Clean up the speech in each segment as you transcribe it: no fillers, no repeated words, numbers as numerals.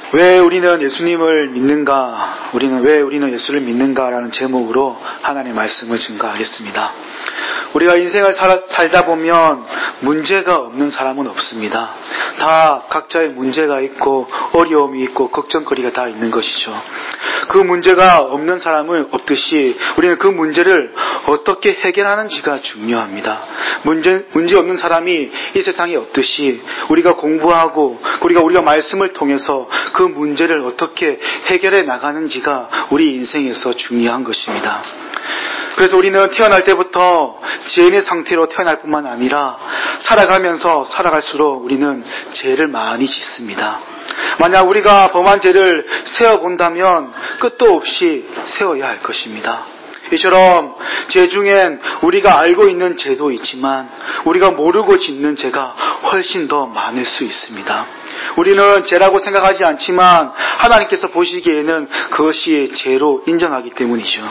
왜 우리는 예수님을 믿는가? 왜 우리는 예수를 믿는가라는 제목으로 하나님의 말씀을 증거하겠습니다. 우리가 인생을 살다 보면 문제가 없는 사람은 없습니다. 다 각자의 문제가 있고 어려움이 있고 걱정거리가 다 있는 것이죠. 그 문제가 없는 사람은 없듯이 우리는 그 문제를 어떻게 해결하는지가 중요합니다. 문제 없는 사람이 이 세상에 없듯이 우리가 공부하고 우리가 말씀을 통해서 그 문제를 어떻게 해결해 나가는지가 우리 인생에서 중요한 것입니다. 그래서 우리는 태어날 때부터 죄인의 상태로 태어날 뿐만 아니라 살아가면서 살아갈수록 우리는 죄를 많이 짓습니다. 만약 우리가 범한 죄를 세어본다면 끝도 없이 세어야 할 것입니다. 이처럼 죄 중엔 우리가 알고 있는 죄도 있지만 우리가 모르고 짓는 죄가 훨씬 더 많을 수 있습니다. 우리는 죄라고 생각하지 않지만 하나님께서 보시기에는 그것이 죄로 인정하기 때문이죠.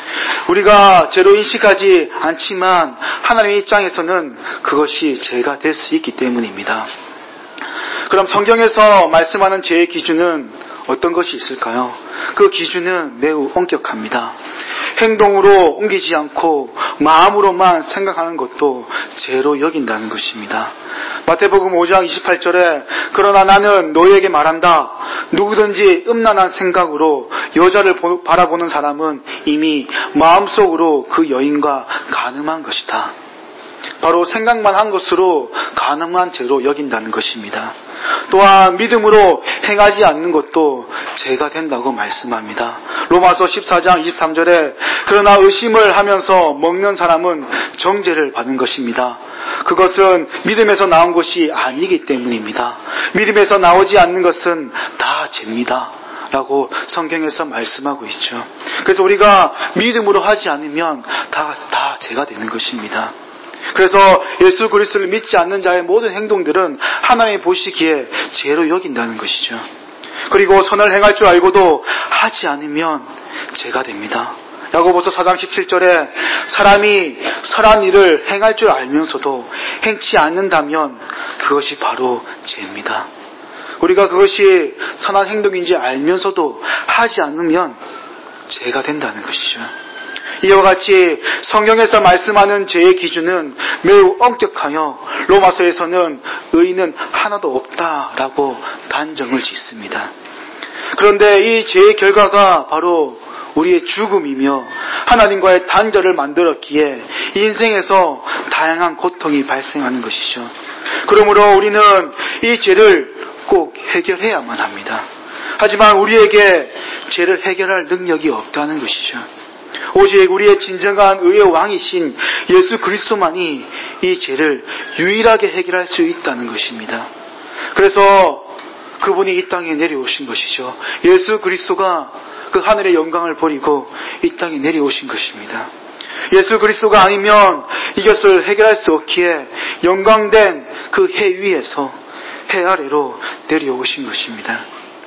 우리가 죄로 인식하지 않지만 하나님의 입장에서는 그것이 죄가 될 수 있기 때문입니다. 그럼 성경에서 말씀하는 죄의 기준은 어떤 것이 있을까요? 그 기준은 매우 엄격합니다. 행동으로 옮기지 않고 마음으로만 생각하는 것도 죄로 여긴다는 것입니다. 마태복음 5장 28절에 그러나 나는 너희에게 말한다. 누구든지 음란한 생각으로 여자를 바라보는 사람은 이미 마음속으로 그 여인과 간음한 것이다. 바로 생각만 한 것으로 간음한 죄로 여긴다는 것입니다. 또한 믿음으로 행하지 않는 것도 죄가 된다고 말씀합니다. 로마서 14장 23절에 그러나 의심을 하면서 먹는 사람은 정죄를 받는 것입니다. 그것은 믿음에서 나온 것이 아니기 때문입니다. 믿음에서 나오지 않는 것은 다 죄입니다. 라고 성경에서 말씀하고 있죠. 그래서 우리가 믿음으로 하지 않으면 다 죄가 되는 것입니다. 그래서 예수 그리스도를 믿지 않는 자의 모든 행동들은 하나님이 보시기에 죄로 여긴다는 것이죠. 그리고 선을 행할 줄 알고도 하지 않으면 죄가 됩니다. 야고보서 4장 17절에 사람이 선한 일을 행할 줄 알면서도 행치 않는다면 그것이 바로 죄입니다. 우리가 그것이 선한 행동인지 알면서도 하지 않으면 죄가 된다는 것이죠. 이와 같이 성경에서 말씀하는 죄의 기준은 매우 엄격하여 로마서에서는 의인은 하나도 없다라고 단정을 짓습니다. 그런데 이 죄의 결과가 바로 우리의 죽음이며 하나님과의 단절을 만들었기에 인생에서 다양한 고통이 발생하는 것이죠. 그러므로 우리는 이 죄를 꼭 해결해야만 합니다. 하지만 우리에게 죄를 해결할 능력이 없다는 것이죠. 오직 우리의 진정한 의의 왕이신 예수 그리스도만이 이 죄를 유일하게 해결할 수 있다는 것입니다. 그래서 그분이 이 땅에 내려오신 것이죠. 예수 그리스도가 그 하늘의 영광을 버리고 이 땅에 내려오신 것입니다. 예수 그리스도가 아니면 이것을 해결할 수 없기에 영광된 그 해 위에서 해 아래로 내려오신 것입니다.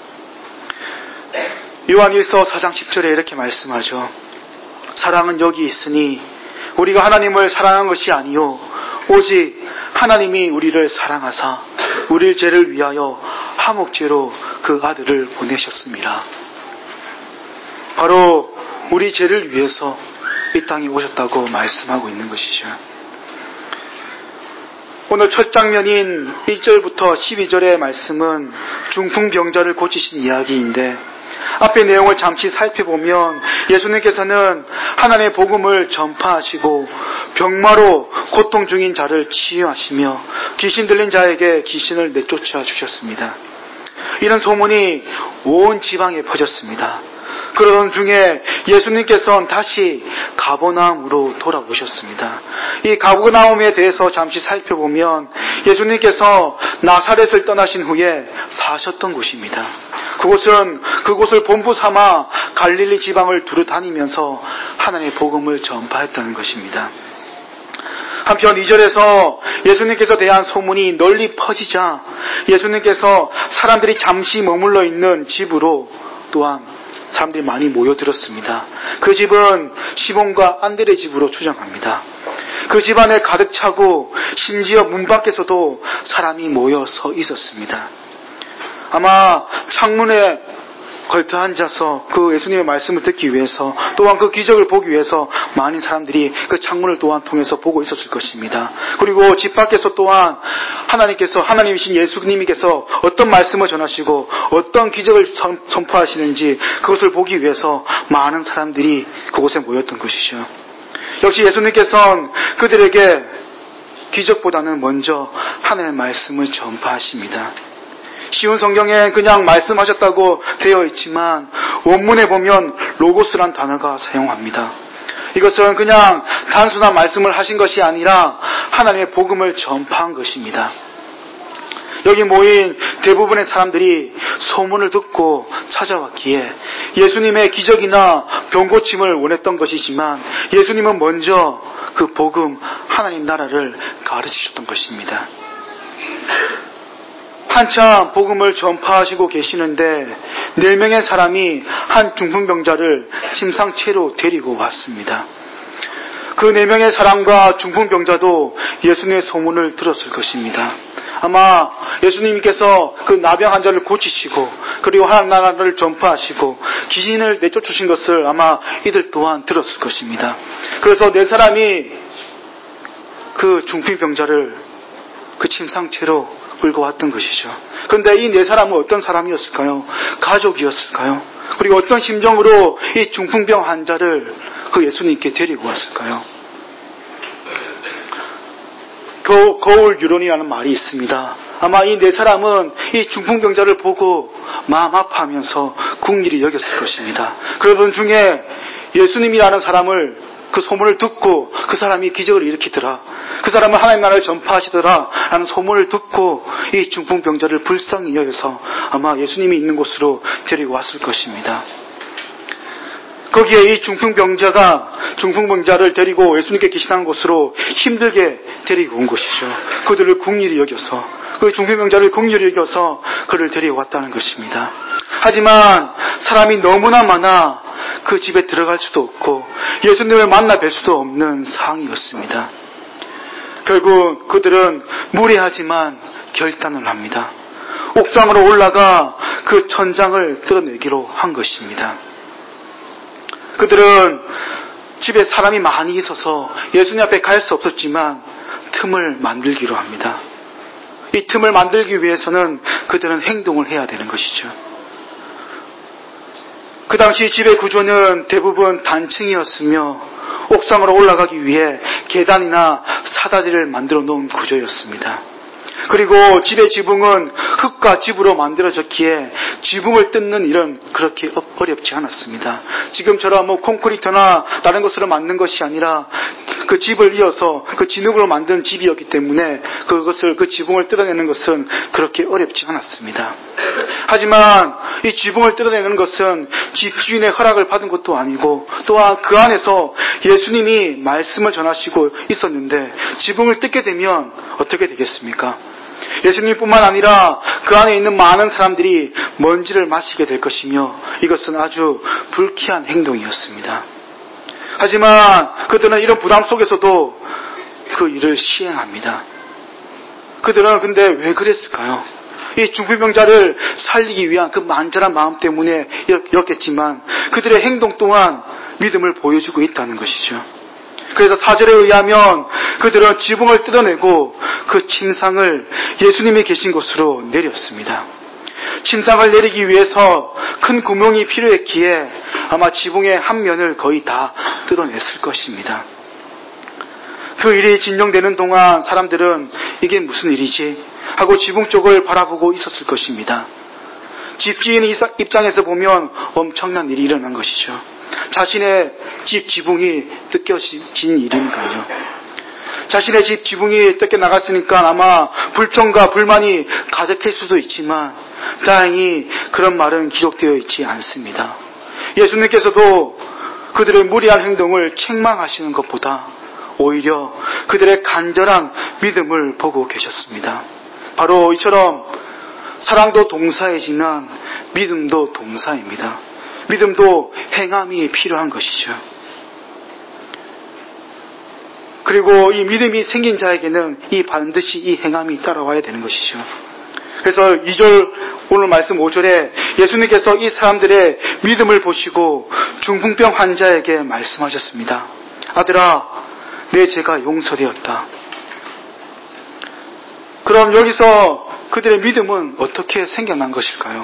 요한일서 4장 10절에 이렇게 말씀하죠. 사랑은 여기 있으니 우리가 하나님을 사랑한 것이 아니요 오직 하나님이 우리를 사랑하사 우리 죄를 위하여 화목제로 그 아들을 보내셨습니다. 바로 우리 죄를 위해서 이 땅에 오셨다고 말씀하고 있는 것이죠. 오늘 첫 장면인 1절부터 12절의 말씀은 중풍병자를 고치신 이야기인데 앞의 내용을 잠시 살펴보면 예수님께서는 하나님의 복음을 전파하시고 병마로 고통 중인 자를 치유하시며 귀신 들린 자에게 귀신을 내쫓아 주셨습니다. 이런 소문이 온 지방에 퍼졌습니다. 그러던 중에 예수님께서는 다시 가버나움으로 돌아오셨습니다. 이 가버나움에 대해서 잠시 살펴보면 예수님께서 나사렛을 떠나신 후에 사셨던 곳입니다. 그곳을 본부 삼아 갈릴리 지방을 두루 다니면서 하나님의 복음을 전파했다는 것입니다. 한편 2절에서 예수님께서 대한 소문이 널리 퍼지자 예수님께서 사람들이 잠시 머물러 있는 집으로 또한 사람들이 많이 모여들었습니다. 그 집은 시몬과 안드레 집으로 추정합니다. 그 집 안에 가득 차고 심지어 문 밖에서도 사람이 모여 서 있었습니다. 아마 창문에 걸터 앉아서 그 예수님의 말씀을 듣기 위해서, 또한 그 기적을 보기 위해서 많은 사람들이 그 창문을 또한 통해서 보고 있었을 것입니다. 그리고 집 밖에서 또한 하나님이신 예수님께서 어떤 말씀을 전하시고 어떤 기적을 선포하시는지 그것을 보기 위해서 많은 사람들이 그곳에 모였던 것이죠. 역시 예수님께서는 그들에게 기적보다는 먼저 하나님의 말씀을 전파하십니다. 쉬운 성경에 그냥 말씀하셨다고 되어 있지만 원문에 보면 로고스란 단어가 사용합니다. 이것은 그냥 단순한 말씀을 하신 것이 아니라 하나님의 복음을 전파한 것입니다. 여기 모인 대부분의 사람들이 소문을 듣고 찾아왔기에 예수님의 기적이나 병고침을 원했던 것이지만 예수님은 먼저 그 복음, 하나님 나라를 가르치셨던 것입니다. 한참 복음을 전파하시고 계시는데 4명의 사람이 한 중풍병자를 침상채로 데리고 왔습니다. 그 4명의 사람과 중풍병자도 예수님의 소문을 들었을 것입니다. 아마 예수님께서 그 나병 환자를 고치시고 그리고 하나님 나라를 전파하시고 귀신을 내쫓으신 것을 아마 이들 또한 들었을 것입니다. 그래서 4사람이 그 중풍병자를 그 침상채로 끌고 왔던 것이죠. 그런데 이 4사람은 어떤 사람이었을까요? 가족이었을까요? 그리고 어떤 심정으로 이 중풍병 환자를 그 예수님께 데리고 왔을까요? 거울 유론이라는 말이 있습니다. 아마 이 4사람은 이 중풍병자를 보고 마음 아파하면서 국리를 여겼을 것입니다. 그러던 중에 예수님이라는 사람을 그 소문을 듣고 그 사람이 기적을 일으키더라, 그 사람은 하나님 나라를 전파하시더라 라는 소문을 듣고 이 중풍병자를 불쌍히 여겨서 아마 예수님이 있는 곳으로 데리고 왔을 것입니다. 거기에 이 중풍병자를 데리고 예수님께 계시는 곳으로 힘들게 데리고 온 것이죠. 그들을 긍휼히 여겨서, 그 중풍병자를 긍휼히 여겨서 그를 데리고 왔다는 것입니다. 하지만 사람이 너무나 많아 그 집에 들어갈 수도 없고 예수님을 만나 뵐 수도 없는 상황이었습니다. 결국 그들은 무례하지만 결단을 합니다. 옥상으로 올라가 그 천장을 뜯어내기로 한 것입니다. 그들은 집에 사람이 많이 있어서 예수님 앞에 갈 수 없었지만 틈을 만들기로 합니다. 이 틈을 만들기 위해서는 그들은 행동을 해야 되는 것이죠. 그 당시 집의 구조는 대부분 단층이었으며 옥상으로 올라가기 위해 계단이나 사다리를 만들어 놓은 구조였습니다. 그리고 집의 지붕은 흙과 집으로 만들어졌기에 지붕을 뜯는 일은 그렇게 어렵지 않았습니다. 지금처럼 콘크리트나 다른 것으로 만든 것이 아니라 그 집을 이어서 그 진흙으로 만든 집이었기 때문에 그 지붕을 뜯어내는 것은 그렇게 어렵지 않았습니다. 하지만 이 지붕을 뜯어내는 것은 집주인의 허락을 받은 것도 아니고 또한 그 안에서 예수님이 말씀을 전하시고 있었는데 지붕을 뜯게 되면 어떻게 되겠습니까? 예수님뿐만 아니라 그 안에 있는 많은 사람들이 먼지를 마시게 될 것이며 이것은 아주 불쾌한 행동이었습니다. 하지만 그들은 이런 부담 속에서도 그 일을 시행합니다. 그들은 근데 왜 그랬을까요? 이 중풍병자를 살리기 위한 그 만절한 마음 때문에였겠지만 그들의 행동 또한 믿음을 보여주고 있다는 것이죠. 그래서 4절에 의하면 그들은 지붕을 뜯어내고 그 침상을 예수님이 계신 곳으로 내렸습니다. 침상을 내리기 위해서 큰 구멍이 필요했기에 아마 지붕의 한 면을 거의 다 뜯어냈을 것입니다. 그 일이 진정되는 동안 사람들은 이게 무슨 일이지? 하고 지붕 쪽을 바라보고 있었을 것입니다. 집주인 입장에서 보면 엄청난 일이 일어난 것이죠. 자신의 집 지붕이 뜯겨진 일이니까요. 자신의 집 지붕이 뜯겨 나갔으니까 아마 불평과 불만이 가득할 수도 있지만 다행히 그런 말은 기록되어 있지 않습니다. 예수님께서도 그들의 무리한 행동을 책망하시는 것보다 오히려 그들의 간절한 믿음을 보고 계셨습니다. 바로 이처럼 사랑도 동사이지만 믿음도 동사입니다. 믿음도 행함이 필요한 것이죠. 그리고 이 믿음이 생긴 자에게는 반드시 이 행함이 따라와야 되는 것이죠. 그래서 2절 오늘 말씀 5절에 예수님께서 이 사람들의 믿음을 보시고 중풍병 환자에게 말씀하셨습니다. 아들아, 내 죄가 용서되었다. 그럼 여기서 그들의 믿음은 어떻게 생겨난 것일까요?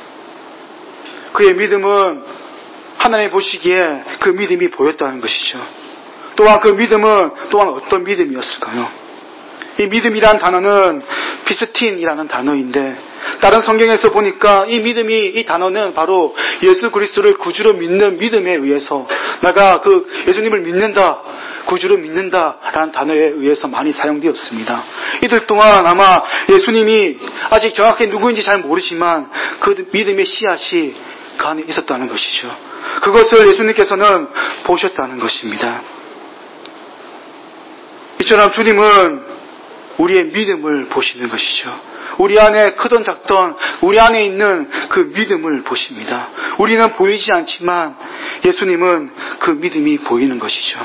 그의 믿음은 하나님 보시기에 그 믿음이 보였다는 것이죠. 또한 그 믿음은 또한 어떤 믿음이었을까요? 이 믿음이란 단어는 피스틴이라는 단어인데 다른 성경에서 보니까 이 단어는 바로 예수 그리스도를 구주로 믿는 믿음에 의해서 내가 그 예수님을 믿는다, 구주로 믿는다라는 단어에 의해서 많이 사용되었습니다. 이들 동안 아마 예수님이 아직 정확히 누구인지 잘 모르지만 그 믿음의 씨앗이 그 안에 있었다는 것이죠. 그것을 예수님께서는 보셨다는 것입니다. 이처럼 주님은 우리의 믿음을 보시는 것이죠. 우리 안에 크던 작던 우리 안에 있는 그 믿음을 보십니다. 우리는 보이지 않지만 예수님은 그 믿음이 보이는 것이죠.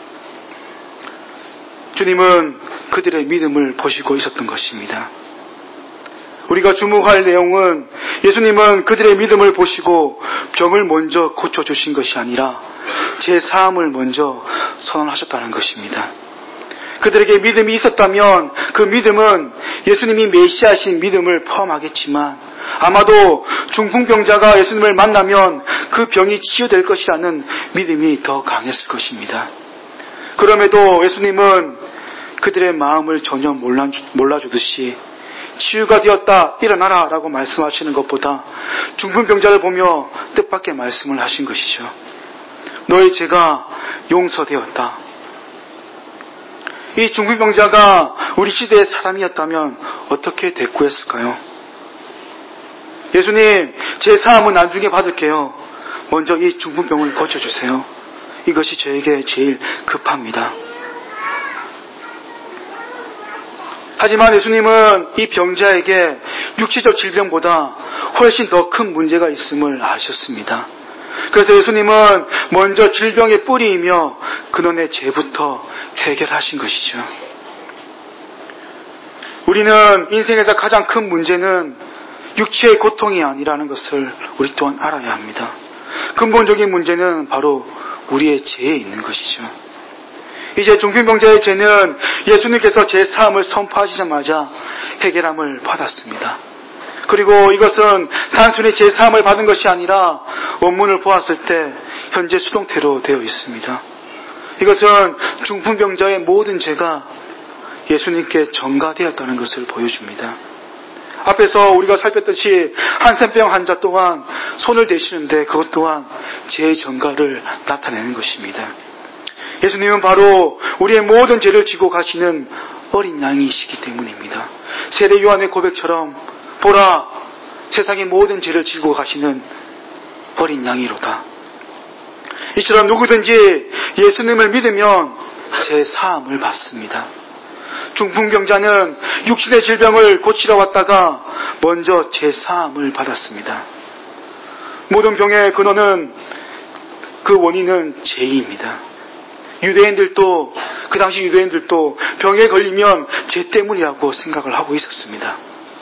주님은 그들의 믿음을 보시고 있었던 것입니다. 우리가 주목할 내용은 예수님은 그들의 믿음을 보시고 병을 먼저 고쳐주신 것이 아니라 제 사함을 먼저 선언하셨다는 것입니다. 그들에게 믿음이 있었다면 그 믿음은 예수님이 메시아신 믿음을 포함하겠지만 아마도 중풍병자가 예수님을 만나면 그 병이 치유될 것이라는 믿음이 더 강했을 것입니다. 그럼에도 예수님은 그들의 마음을 전혀 몰라주듯이 치유가 되었다, 일어나라 라고 말씀하시는 것보다 중풍병자를 보며 뜻밖의 말씀을 하신 것이죠. 너의 죄가 용서되었다. 이 중풍병자가 우리 시대의 사람이었다면 어떻게 대꾸했을까요? 예수님, 제 사함은 나중에 받을게요. 먼저 이 중풍병을 고쳐주세요. 이것이 저에게 제일 급합니다. 하지만 예수님은 이 병자에게 육체적 질병보다 훨씬 더 큰 문제가 있음을 아셨습니다. 그래서 예수님은 먼저 질병의 뿌리이며 근원의 죄부터 해결하신 것이죠. 우리는 인생에서 가장 큰 문제는 육체의 고통이 아니라는 것을 우리 또한 알아야 합니다. 근본적인 문제는 바로 우리의 죄에 있는 것이죠. 이제 중풍병자의 죄는 예수님께서 제 사함을 선포하시자마자 해결함을 받았습니다. 그리고 이것은 단순히 제 사함을 받은 것이 아니라 원문을 보았을 때 현재 수동태로 되어 있습니다. 이것은 중풍병자의 모든 죄가 예수님께 전가되었다는 것을 보여줍니다. 앞에서 우리가 살폈듯이 한센병 환자 또한 손을 대시는데 그것 또한 죄의 전가를 나타내는 것입니다. 예수님은 바로 우리의 모든 죄를 지고 가시는 어린 양이시기 때문입니다. 세례 요한의 고백처럼 보라, 세상의 모든 죄를 지고 가시는 어린 양이로다. 이처럼 누구든지 예수님을 믿으면 제 사함을 받습니다. 중풍병자는 육신의 질병을 고치러 왔다가 먼저 제 사함을 받았습니다. 모든 병의 근원은 그 원인은 죄입니다. 유대인들도 그 당시 유대인들도 병에 걸리면 죄 때문이라고 생각을 하고 있었습니다.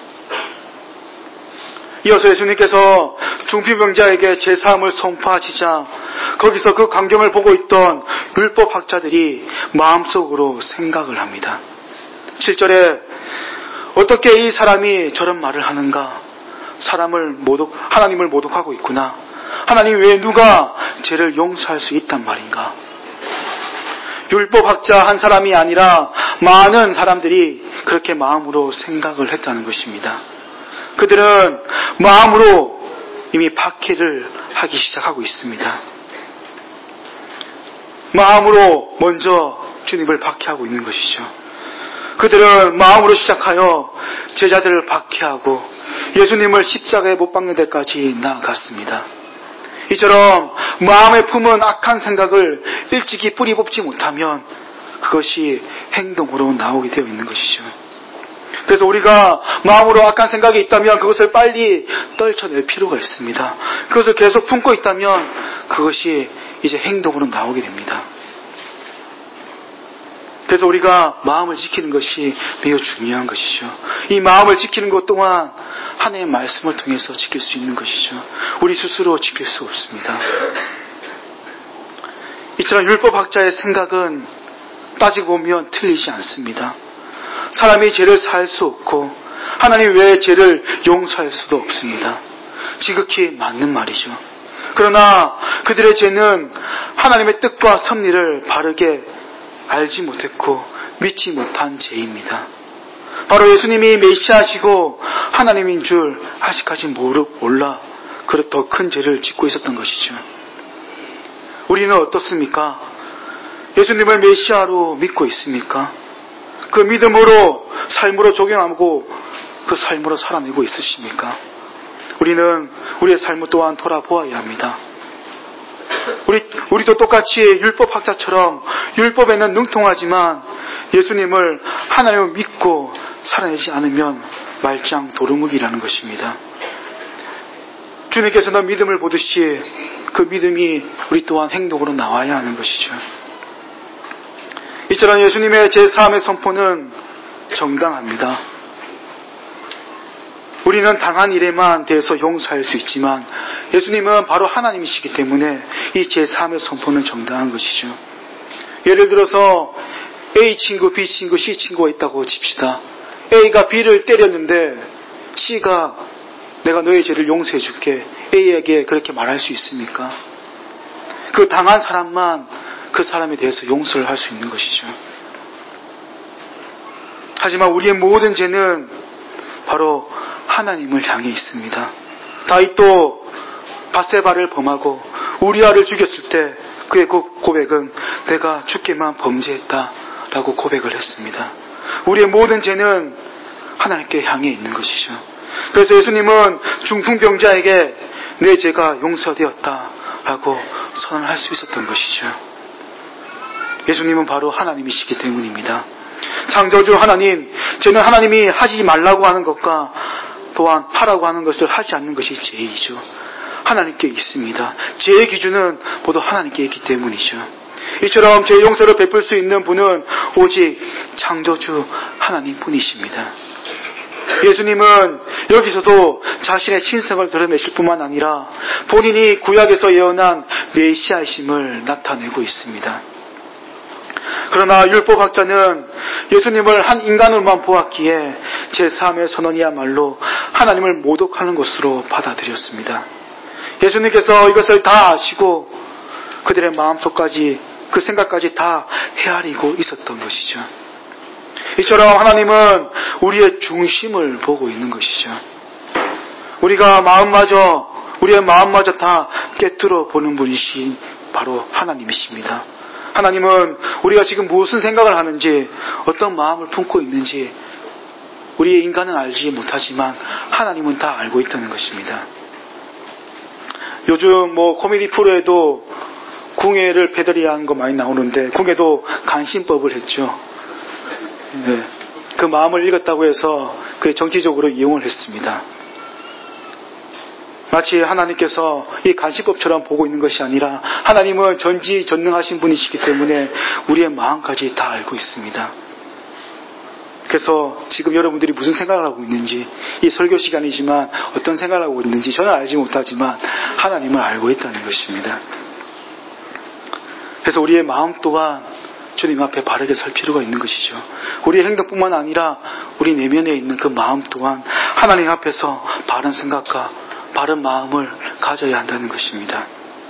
이어서 예수님께서 중풍병자에게 제 사함을 선포하시자 거기서 그 광경을 보고 있던 율법학자들이 마음속으로 생각을 합니다. 7절에 어떻게 이 사람이 저런 말을 하는가? 하나님을 모독하고 있구나. 하나님 외에 누가 죄를 용서할 수 있단 말인가? 율법학자 한 사람이 아니라 많은 사람들이 그렇게 마음으로 생각을 했다는 것입니다. 그들은 마음으로 이미 박해를 하기 시작하고 있습니다. 마음으로 먼저 주님을 박해하고 있는 것이죠. 그들은 마음으로 시작하여 제자들을 박해하고 예수님을 십자가에 못 박는 데까지 나아갔습니다. 이처럼 마음에 품은 악한 생각을 일찍이 뿌리 뽑지 못하면 그것이 행동으로 나오게 되어 있는 것이죠. 그래서 우리가 마음으로 악한 생각이 있다면 그것을 빨리 떨쳐낼 필요가 있습니다. 그것을 계속 품고 있다면 그것이 이제 행동으로 나오게 됩니다. 그래서 우리가 마음을 지키는 것이 매우 중요한 것이죠. 이 마음을 지키는 것 또한 하나님의 말씀을 통해서 지킬 수 있는 것이죠. 우리 스스로 지킬 수 없습니다. 이처럼 율법학자의 생각은 따지고 보면 틀리지 않습니다. 사람이 죄를 사할 수 없고 하나님 외에 죄를 용서할 수도 없습니다. 지극히 맞는 말이죠. 그러나 그들의 죄는 하나님의 뜻과 섭리를 바르게 알지 못했고 믿지 못한 죄입니다. 바로 예수님이 메시아시고 하나님인 줄 아직까지 몰라 더 큰 죄를 짓고 있었던 것이죠. 우리는 어떻습니까? 예수님을 메시아로 믿고 있습니까? 그 믿음으로 삶으로 적용하고 그 삶으로 살아내고 있으십니까? 우리는 우리의 삶을 또한 돌아보아야 합니다. 우리도 똑같이 율법학자처럼 율법에는 능통하지만 예수님을 하나님을 믿고 살아내지 않으면 말짱 도루묵이라는 것입니다. 주님께서는 믿음을 보듯이 그 믿음이 우리 또한 행동으로 나와야 하는 것이죠. 이처럼 예수님의 제3의 선포는 정당합니다. 우리는 당한 일에만 대해서 용서할 수 있지만 예수님은 바로 하나님이시기 때문에 이 제3의 선포는 정당한 것이죠. 예를 들어서 A 친구, B 친구, C 친구가 있다고 칩시다. A가 B를 때렸는데 C가 내가 너의 죄를 용서해 줄게 A에게 그렇게 말할 수 있습니까? 그 당한 사람만 그 사람에 대해서 용서를 할 수 있는 것이죠. 하지만 우리의 모든 죄는 바로 하나님을 향해 있습니다. 다윗도 밧세바를 범하고 우리아를 죽였을 때 그의 고백은 내가 주께만 범죄했다라고 고백을 했습니다. 우리의 모든 죄는 하나님께 향해 있는 것이죠. 그래서 예수님은 중풍병자에게 내 죄가 용서되었다라고 선언할 수 있었던 것이죠. 예수님은 바로 하나님이시기 때문입니다. 창조주 하나님, 죄는 하나님이 하지 말라고 하는 것과 또한 하라고 하는 것을 하지 않는 것이 죄이죠. 하나님께 있습니다. 죄의 기준은 모두 하나님께 있기 때문이죠. 이처럼 죄 용서를 베풀 수 있는 분은 오직 창조주 하나님뿐이십니다. 예수님은 여기서도 자신의 신성을 드러내실 뿐만 아니라 본인이 구약에서 예언한 메시아이심을 나타내고 있습니다. 그러나 율법학자는 예수님을 한 인간으로만 보았기에 제3의 선언이야말로 하나님을 모독하는 것으로 받아들였습니다. 예수님께서 이것을 다 아시고 그들의 마음속까지 그 생각까지 다 헤아리고 있었던 것이죠. 이처럼 하나님은 우리의 중심을 보고 있는 것이죠. 우리의 마음마저 다 꿰뚫어 보는 분이신 바로 하나님이십니다. 하나님은 우리가 지금 무슨 생각을 하는지 어떤 마음을 품고 있는지 우리의 인간은 알지 못하지만 하나님은 다 알고 있다는 것입니다. 요즘 코미디 프로에도 궁예를 패러디하는 거 많이 나오는데 궁예도 간신법을 했죠. 네. 그 마음을 읽었다고 해서 그 정치적으로 이용을 했습니다. 마치 하나님께서 이 간신법처럼 보고 있는 것이 아니라 하나님은 전지전능하신 분이시기 때문에 우리의 마음까지 다 알고 있습니다. 그래서 지금 여러분들이 무슨 생각을 하고 있는지 이 설교 시간이지만 어떤 생각을 하고 있는지 저는 알지 못하지만 하나님은 알고 있다는 것입니다. 그래서 우리의 마음 또한 주님 앞에 바르게 설 필요가 있는 것이죠. 우리의 행동뿐만 아니라 우리 내면에 있는 그 마음 또한 하나님 앞에서 바른 생각과 바른 마음을 가져야 한다는 것입니다.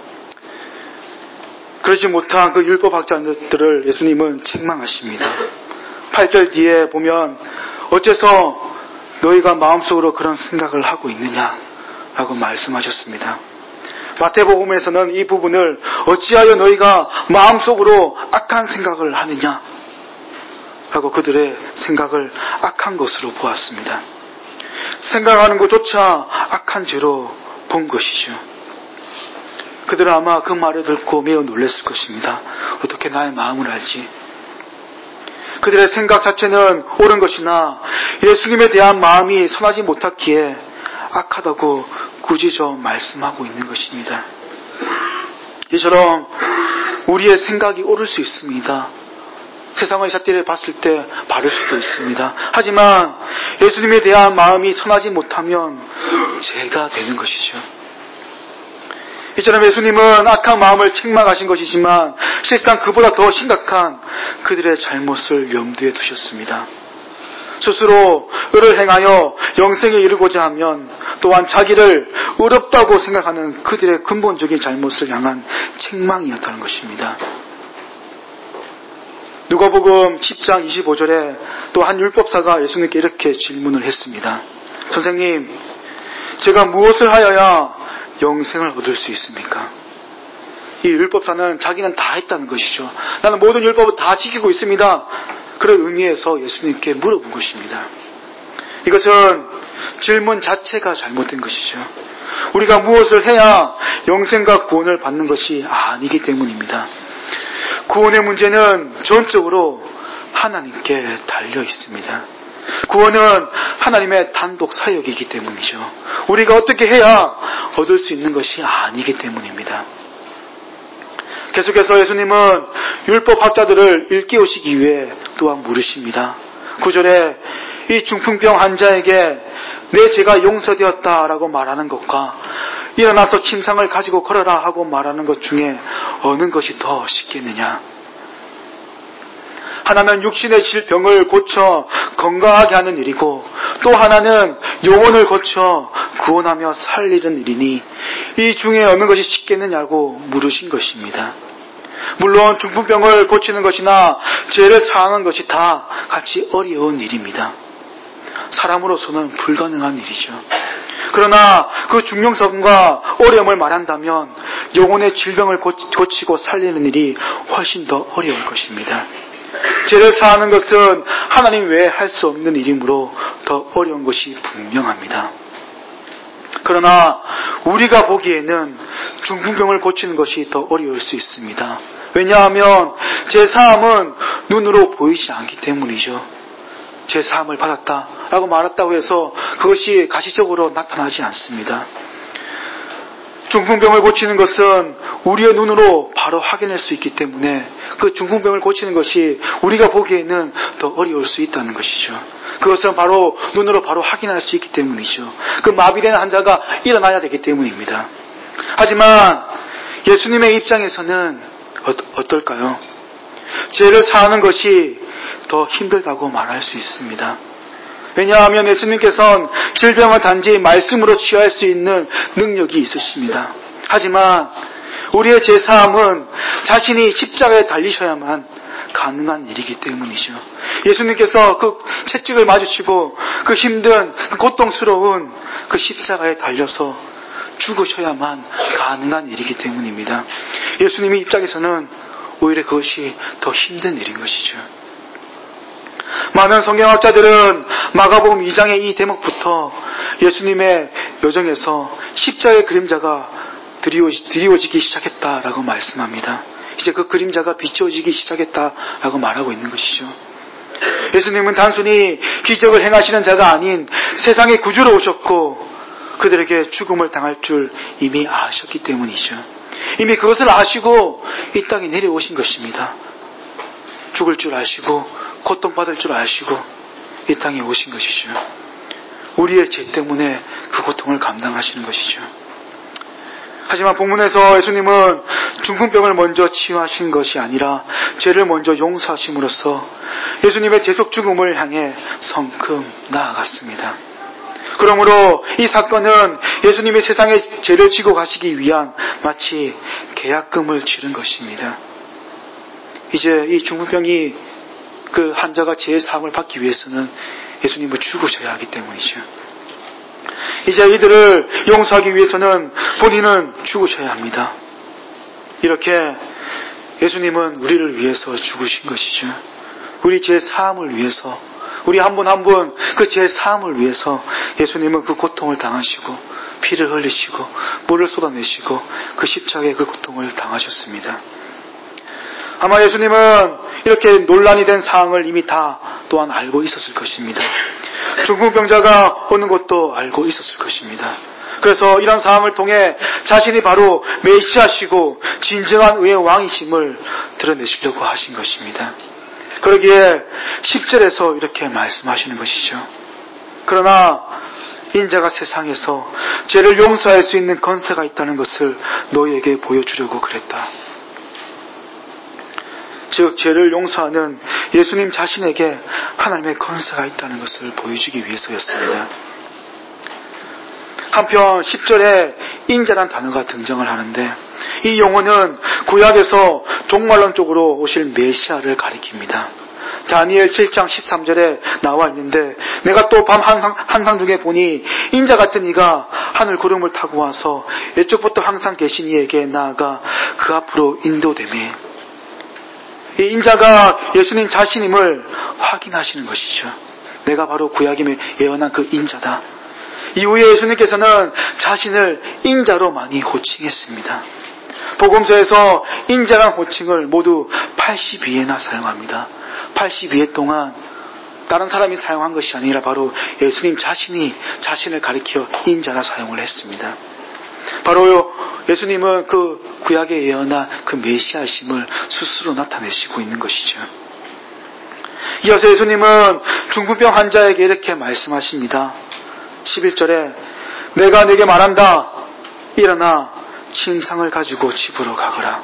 그러지 못한 그 율법학자들을 예수님은 책망하십니다. 8절 뒤에 보면 어째서 너희가 마음속으로 그런 생각을 하고 있느냐라고 말씀하셨습니다. 마태복음에서는 이 부분을 어찌하여 너희가 마음속으로 악한 생각을 하느냐 라고 그들의 생각을 악한 것으로 보았습니다. 생각하는 것조차 악한 죄로 본 것이죠. 그들은 아마 그 말을 듣고 매우 놀랐을 것입니다. 어떻게 나의 마음을 알지? 그들의 생각 자체는 옳은 것이나 예수님에 대한 마음이 선하지 못했기에 악하다고 굳이 말씀하고 있는 것입니다. 이처럼 우리의 생각이 옳을 수 있습니다. 세상의 잣대를 봤을 때 바를 수도 있습니다. 하지만 예수님에 대한 마음이 선하지 못하면 죄가 되는 것이죠. 이처럼 예수님은 악한 마음을 책망하신 것이지만 실상 그보다 더 심각한 그들의 잘못을 염두에 두셨습니다. 스스로 의를 행하여 영생에 이르고자 하면 또한 자기를 의롭다고 생각하는 그들의 근본적인 잘못을 향한 책망이었다는 것입니다. 누가복음 10장 25절에 또 한 율법사가 예수님께 이렇게 질문을 했습니다. 선생님, 제가 무엇을 하여야 영생을 얻을 수 있습니까? 이 율법사는 자기는 다 했다는 것이죠. 나는 모든 율법을 다 지키고 있습니다. 그런 의미에서 예수님께 물어본 것입니다. 이것은 질문 자체가 잘못된 것이죠. 우리가 무엇을 해야 영생과 구원을 받는 것이 아니기 때문입니다. 구원의 문제는 전적으로 하나님께 달려 있습니다. 구원은 하나님의 단독 사역이기 때문이죠. 우리가 어떻게 해야 얻을 수 있는 것이 아니기 때문입니다. 계속해서 예수님은 율법학자들을 일깨우시기 위해 또한 물으십니다. 9절에 이 중풍병 환자에게 내 죄가 용서되었다라고 말하는 것과 일어나서 침상을 가지고 걸어라 하고 말하는 것 중에 어느 것이 더 쉽겠느냐? 하나는 육신의 질병을 고쳐 건강하게 하는 일이고 또 하나는 영혼을 고쳐 구원하며 살리는 일이니 이 중에 어느 것이 쉽겠느냐고 물으신 것입니다. 물론 중풍병을 고치는 것이나 죄를 사하는 것이 다 같이 어려운 일입니다. 사람으로서는 불가능한 일이죠. 그러나 그 중요성과 어려움을 말한다면 영혼의 질병을 고치고 살리는 일이 훨씬 더 어려울 것입니다. 죄를 사하는 것은 하나님 외에 할 수 없는 일이므로 더 어려운 것이 분명합니다. 그러나 우리가 보기에는 중풍병을 고치는 것이 더 어려울 수 있습니다. 왜냐하면 죄 사함은 눈으로 보이지 않기 때문이죠. 죄 사함을 받았다라고 말했다고 해서 그것이 가시적으로 나타나지 않습니다. 중풍병을 고치는 것은 우리의 눈으로 바로 확인할 수 있기 때문에 그 중풍병을 고치는 것이 우리가 보기에는 더 어려울 수 있다는 것이죠. 그것은 바로 눈으로 바로 확인할 수 있기 때문이죠. 그 마비된 환자가 일어나야 되기 때문입니다. 하지만 예수님의 입장에서는 어떨까요? 죄를 사하는 것이 더 힘들다고 말할 수 있습니다. 왜냐하면 예수님께서는 질병을 단지 말씀으로 치유할 수 있는 능력이 있으십니다. 하지만 우리의 죄사함은 자신이 십자가에 달리셔야만 가능한 일이기 때문이죠. 예수님께서 그 채찍을 마주치고 그 힘든 그 고통스러운 그 십자가에 달려서 죽으셔야만 가능한 일이기 때문입니다. 예수님의 입장에서는 오히려 그것이 더 힘든 일인 것이죠. 많은 성경학자들은 마가복음 2장의 이 대목부터 예수님의 여정에서 십자가의 그림자가 드리워지기 시작했다라고 말씀합니다. 이제 그 그림자가 비춰지기 시작했다라고 말하고 있는 것이죠. 예수님은 단순히 기적을 행하시는 자가 아닌 세상의 구주로 오셨고 그들에게 죽음을 당할 줄 이미 아셨기 때문이죠. 이미 그것을 아시고 이 땅에 내려오신 것입니다. 죽을 줄 아시고 고통받을 줄 아시고 이 땅에 오신 것이죠. 우리의 죄 때문에 그 고통을 감당하시는 것이죠. 하지만 본문에서 예수님은 중풍병을 먼저 치유하신 것이 아니라 죄를 먼저 용서하심으로써 예수님의 대속 죽음을 향해 성큼 나아갔습니다. 그러므로 이 사건은 예수님이 세상의 죄를 지고 가시기 위한 마치 계약금을 치른 것입니다. 이제 이 중풍병이 그 환자가 죄의 사함을 받기 위해서는 예수님을 죽으셔야 하기 때문이죠. 이제 이들을 용서하기 위해서는 본인은 죽으셔야 합니다. 이렇게 예수님은 우리를 위해서 죽으신 것이죠. 우리 죄 사함을 위해서, 우리 한 분 한 분 그 죄 사함을 위해서 예수님은 그 고통을 당하시고 피를 흘리시고 물을 쏟아내시고 그 십자가의 그 고통을 당하셨습니다. 아마 예수님은 이렇게 논란이 된 사항을 이미 다 또한 알고 있었을 것입니다. 중풍병자가 오는 것도 알고 있었을 것입니다. 그래서 이런 상황을 통해 자신이 바로 메시아시고 진정한 의의 왕이심을 드러내시려고 하신 것입니다. 그러기에 10절에서 이렇게 말씀하시는 것이죠. 그러나 인자가 세상에서 죄를 용서할 수 있는 권세가 있다는 것을 너희에게 보여주려고 그랬다. 즉 죄를 용서하는 예수님 자신에게 하나님의 권세가 있다는 것을 보여주기 위해서였습니다. 한편 10절에 인자란 단어가 등장을 하는데 이 용어는 구약에서 종말론적으로 오실 메시아를 가리킵니다. 다니엘 7장 13절에 나와 있는데 내가 또 밤 환상 중에 보니 인자 같은 이가 하늘 구름을 타고 와서 예적부터 항상 계신 이에게 나아가 그 앞으로 인도되매 이 인자가 예수님 자신임을 확인하시는 것이죠. 내가 바로 구약임에 예언한 그 인자다. 이후에 예수님께서는 자신을 인자로 많이 호칭했습니다. 복음서에서 인자란 호칭을 모두 82회나 사용합니다. 82회 동안 다른 사람이 사용한 것이 아니라 바로 예수님 자신이 자신을 가리켜 인자라 사용을 했습니다. 바로 예수님은 그 구약에 예언한 그 메시아심을 스스로 나타내시고 있는 것이죠. 이어서 예수님은 중풍병 환자에게 이렇게 말씀하십니다. 11절에 내가 네게 말한다. 일어나 침상을 가지고 집으로 가거라.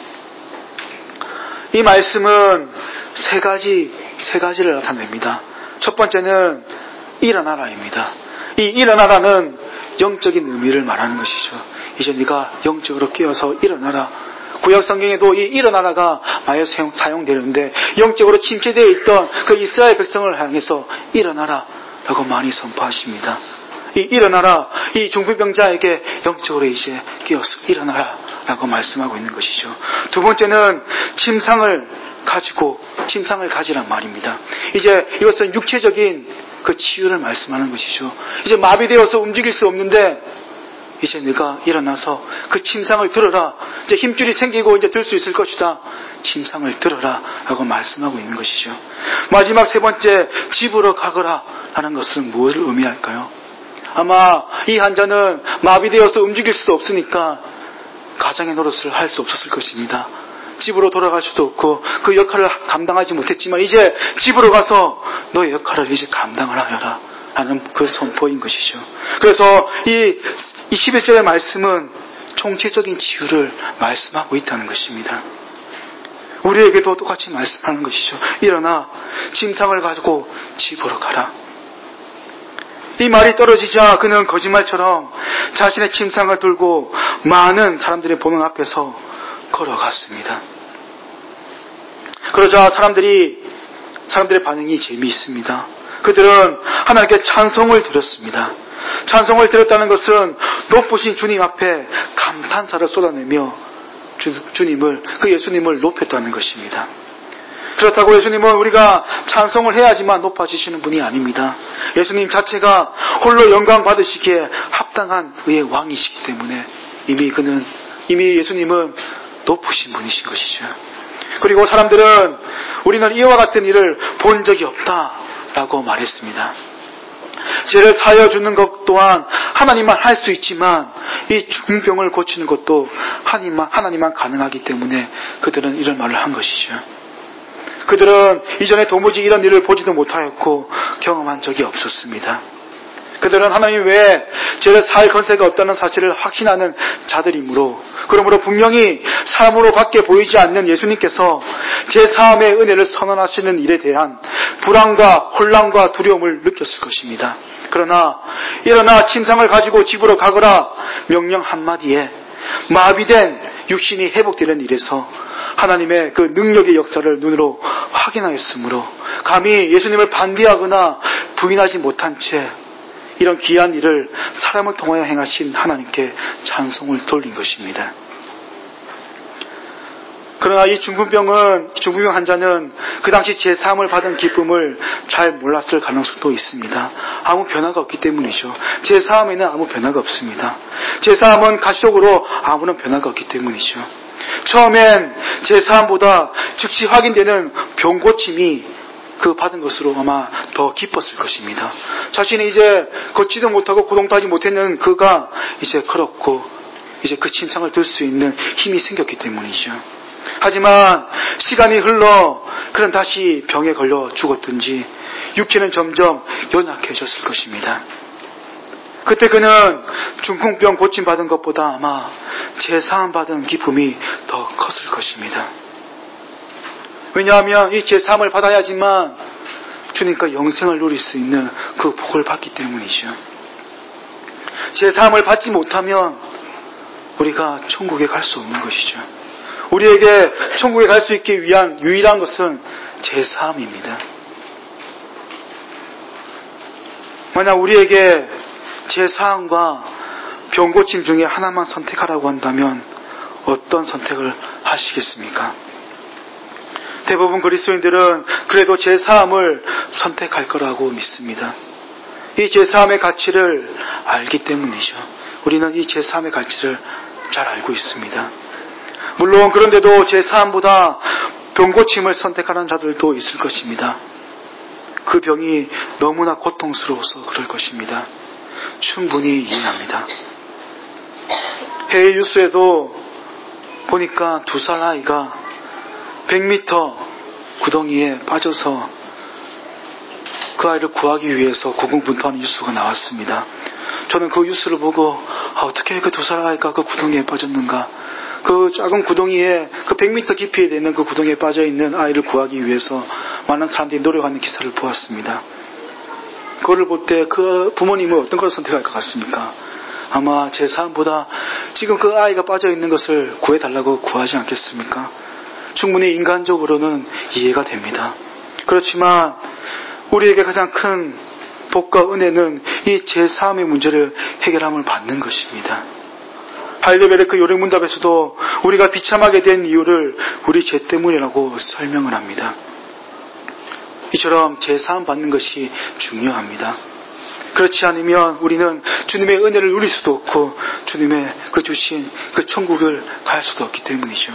이 말씀은 세 가지를 나타냅니다. 첫 번째는 일어나라입니다. 이 일어나라는 영적인 의미를 말하는 것이죠. 이제 네가 영적으로 깨어서 일어나라. 구약 성경에도 이 일어나라가 많이 사용되는데 영적으로 침체되어 있던 그 이스라엘 백성을 향해서 일어나라 라고 많이 선포하십니다. 이 일어나라, 이 중풍병자에게 영적으로 이제 깨어서 일어나라 라고 말씀하고 있는 것이죠. 두 번째는 침상을 가지란 말입니다. 이제 이것은 육체적인 그 치유를 말씀하는 것이죠. 이제 마비되어서 움직일 수 없는데 이제 네가 일어나서 그 침상을 들어라. 이제 힘줄이 생기고 이제 들 수 있을 것이다. 침상을 들어라 라고 말씀하고 있는 것이죠. 마지막 세 번째, 집으로 가거라 하는 것은 무엇을 의미할까요? 아마 이 환자는 마비되어서 움직일 수도 없으니까 가장의 노릇을 할 수 없었을 것입니다. 집으로 돌아갈 수도 없고 그 역할을 감당하지 못했지만 이제 집으로 가서 너의 역할을 이제 감당을 하여라 하는 그 선포인 것이죠. 그래서 이 11절의 말씀은 총체적인 치유를 말씀하고 있다는 것입니다. 우리에게도 똑같이 말씀하는 것이죠. 일어나 침상을 가지고 집으로 가라. 이 말이 떨어지자 그는 거짓말처럼 자신의 침상을 들고 많은 사람들의 보는 앞에서 걸어갔습니다. 그러자 사람들의 반응이 재미있습니다. 그들은 하나님께 찬송을 드렸습니다. 찬송을 드렸다는 것은 높으신 주님 앞에 감탄사를 쏟아내며 그 예수님을 높였다는 것입니다. 그렇다고 예수님은 우리가 찬송을 해야지만 높아지시는 분이 아닙니다. 예수님 자체가 홀로 영광 받으시기에 합당한 의의 왕이시기 때문에 이미 예수님은 높으신 분이신 것이죠. 그리고 사람들은 우리는 이와 같은 일을 본 적이 없다라고 말했습니다. 죄를 사하여 주는 것 또한 하나님만 할 수 있지만 이 중병을 고치는 것도 하나님만 가능하기 때문에 그들은 이런 말을 한 것이죠. 그들은 이전에 도무지 이런 일을 보지도 못하였고 경험한 적이 없었습니다. 그들은 하나님 외에 죄를 사할 권세가 없다는 사실을 확신하는 자들이므로 그러므로 분명히 사람으로 밖에 보이지 않는 예수님께서 제사함의 은혜를 선언하시는 일에 대한 불안과 혼란과 두려움을 느꼈을 것입니다. 그러나 일어나 침상을 가지고 집으로 가거라 명령 한마디에 마비된 육신이 회복되는 일에서 하나님의 그 능력의 역사를 눈으로 확인하였으므로 감히 예수님을 반대하거나 부인하지 못한 채 이런 귀한 일을 사람을 통하여 행하신 하나님께 찬송을 돌린 것입니다. 그러나 이 중풍병 환자는 그 당시 제사함을 받은 기쁨을 잘 몰랐을 가능성도 있습니다. 아무 변화가 없기 때문이죠. 제사함에는 아무 변화가 없습니다. 제사함은 가시적으로 아무런 변화가 없기 때문이죠. 처음엔 제사함보다 즉시 확인되는 병고침이 그 받은 것으로 아마 더 기뻤을 것입니다. 자신이 이제 걷지도 못하고 고동도 하지 못했는 그가 이제 걸었고 이제 그 침상을 들 수 있는 힘이 생겼기 때문이죠. 하지만 시간이 흘러 그럼 다시 병에 걸려 죽었든지 육체는 점점 연약해졌을 것입니다. 그때 그는 중풍병 고침받은 것보다 아마 제사함받은 기쁨이 더 컸을 것입니다. 왜냐하면 이 제사함을 받아야지만 주님과 영생을 누릴 수 있는 그 복을 받기 때문이죠. 제사함을 받지 못하면 우리가 천국에 갈 수 없는 것이죠. 우리에게 천국에 갈 수 있기 위한 유일한 것은 제사함입니다. 만약 우리에게 제사함과 병고침 중에 하나만 선택하라고 한다면 어떤 선택을 하시겠습니까? 대부분 그리스도인들은 그래도 제사함을 선택할 거라고 믿습니다. 이 제사함의 가치를 알기 때문이죠. 우리는 이 제사함의 가치를 잘 알고 있습니다. 물론 그런데도 제사함보다 병고침을 선택하는 자들도 있을 것입니다. 그 병이 너무나 고통스러워서 그럴 것입니다. 충분히 이해합니다. 해외 뉴스에도 보니까 2살 아이가 100m 구덩이에 빠져서 그 아이를 구하기 위해서 고군분투하는 뉴스가 나왔습니다. 저는 그 뉴스를 보고 어떻게 그 2살 아이가 그 구덩이에 빠졌는가, 그 작은 구덩이에 그 100m 깊이에 있는 그 구덩이에 빠져있는 아이를 구하기 위해서 많은 사람들이 노력하는 기사를 보았습니다. 그거를 볼 때 그 부모님은 어떤 걸 선택할 것 같습니까? 아마 제사함보다 지금 그 아이가 빠져있는 것을 구해달라고 구하지 않겠습니까? 충분히 인간적으로는 이해가 됩니다. 그렇지만 우리에게 가장 큰 복과 은혜는 이 제사함의 문제를 해결함을 받는 것입니다. 하이델베르크 요령문답에서도 우리가 비참하게 된 이유를 우리 죄 때문이라고 설명을 합니다. 이처럼 제사함 받는 것이 중요합니다. 그렇지 않으면 우리는 주님의 은혜를 누릴 수도 없고 주님의 그 주신 그 천국을 갈 수도 없기 때문이죠.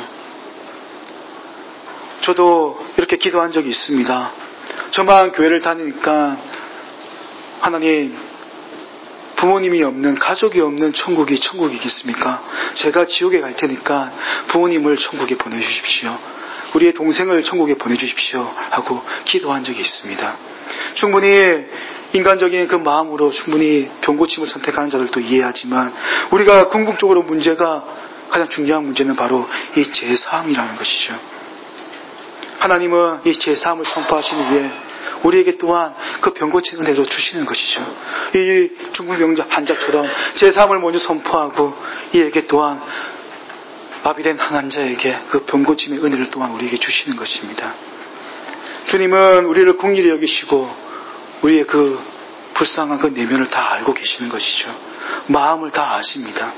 저도 이렇게 기도한 적이 있습니다. 저만 교회를 다니니까 하나님, 부모님이 없는, 가족이 없는 천국이 천국이겠습니까? 제가 지옥에 갈 테니까 부모님을 천국에 보내주십시오. 우리의 동생을 천국에 보내주십시오 하고 기도한 적이 있습니다. 충분히 인간적인 그 마음으로 충분히 병고침을 선택하는 자들도 이해하지만 우리가 궁극적으로 문제가, 가장 중요한 문제는 바로 이 제사함이라는 것이죠. 하나님은 이 제사함을 선포하신 후에 우리에게 또한 그 병고침 은혜도 주시는 것이죠. 이 중풍병자 환자처럼 제사함을 먼저 선포하고 이에게 또한 마비된 환자에게 그 병고침의 은혜를 또한 우리에게 주시는 것입니다. 주님은 우리를 긍휼히 여기시고 우리의 그 불쌍한 그 내면을 다 알고 계시는 것이죠. 마음을 다 아십니다.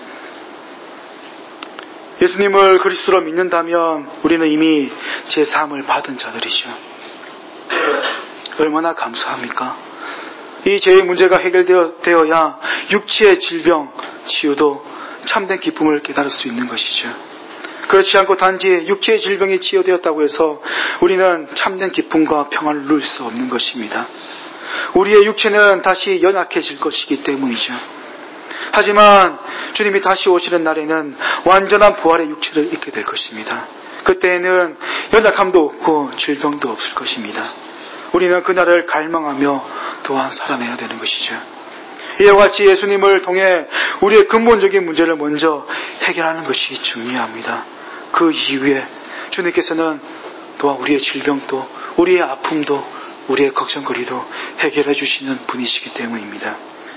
예수님을 그리스도로 믿는다면 우리는 이미 제사함을 받은 자들이죠. 얼마나 감사합니까? 이 죄의 문제가 해결되어야 육체의 질병 치유도 참된 기쁨을 깨달을 수 있는 것이죠. 그렇지 않고 단지 육체의 질병이 치유되었다고 해서 우리는 참된 기쁨과 평안을 누릴 수 없는 것입니다. 우리의 육체는 다시 연약해질 것이기 때문이죠. 하지만 주님이 다시 오시는 날에는 완전한 부활의 육체를 입게 될 것입니다. 그때에는 연약함도 없고 질병도 없을 것입니다. 우리는 그날을 갈망하며 또한 살아내야 되는 것이죠. 이와 같이 예수님을 통해 우리의 근본적인 문제를 먼저 해결하는 것이 중요합니다. 그 이후에 주님께서는 또한 우리의 질병도, 우리의 아픔도, 우리의 걱정거리도 해결해 주시는 분이시기 때문입니다.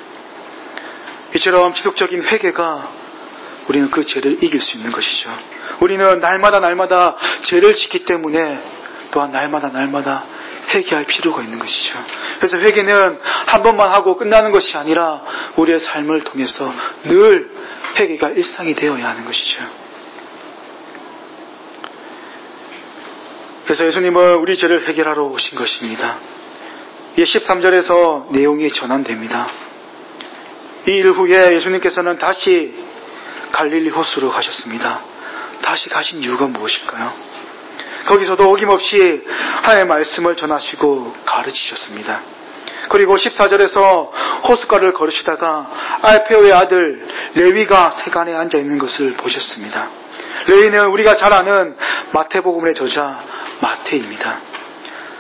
이처럼 지속적인 회개가 우리는 그 죄를 이길 수 있는 것이죠. 우리는 날마다 죄를 짓기 때문에 또한 날마다 회개할 필요가 있는 것이죠. 그래서 회개는 한 번만 하고 끝나는 것이 아니라 우리의 삶을 통해서 늘 회개가 일상이 되어야 하는 것이죠. 그래서 예수님은 우리 죄를 해결하러 오신 것입니다. 이 13절에서 내용이 전환됩니다. 이 일 후에 예수님께서는 다시 갈릴리 호수로 가셨습니다. 다시 가신 이유가 무엇일까요? 거기서도 어김없이 하나님의 말씀을 전하시고 가르치셨습니다. 그리고 14절에서 호숫가를 걸으시다가 알페오의 아들 레위가 세간에 앉아있는 것을 보셨습니다. 레위는 우리가 잘 아는 마태복음의 저자 마태입니다.